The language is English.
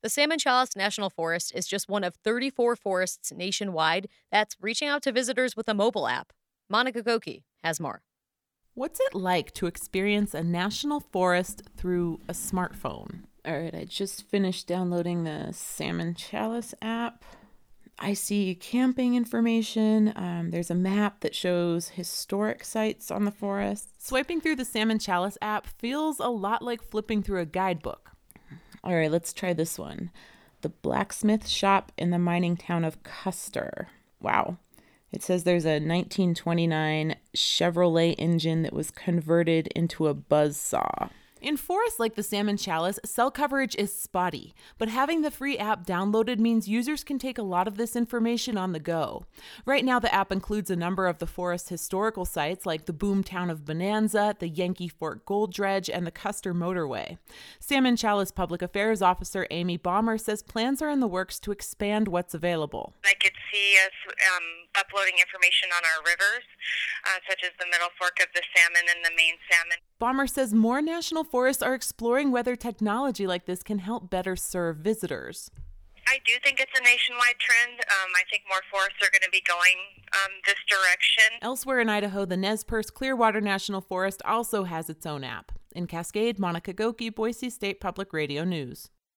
The Salmon Challis National Forest is just one of 34 forests nationwide that's reaching out to visitors with a mobile app. Monica Goki has more. What's it like to experience a national forest through a smartphone? All right, I just finished downloading the Salmon Chalice app. I see camping information. There's a map that shows historic sites on the forest. Swiping through the Salmon Chalice app feels a lot like flipping through a guidebook. All right, let's try this one. The blacksmith shop in the mining town of Custer. Wow. It says there's a 1929 Chevrolet engine that was converted into a buzzsaw. In forests like the Salmon Chalice, cell coverage is spotty, but having the free app downloaded means users can take a lot of this information on the go. Right now, the app includes a number of the forest's historical sites like the boom town of Bonanza, the Yankee Fort Gold Dredge, and the Custer Motorway. Salmon Chalice Public Affairs Officer Amy Baumer says plans are in the works to expand what's available. I could see us uploading information on our rivers, such as the Middle Fork of the Salmon and the main Salmon. Baumer says more national forests are exploring whether technology like this can help better serve visitors. I do think it's a nationwide trend. I think more forests are going to be going this direction. Elsewhere in Idaho, the Nez Perce Clearwater National Forest also has its own app. In Cascade, Monica Goki, Boise State Public Radio News.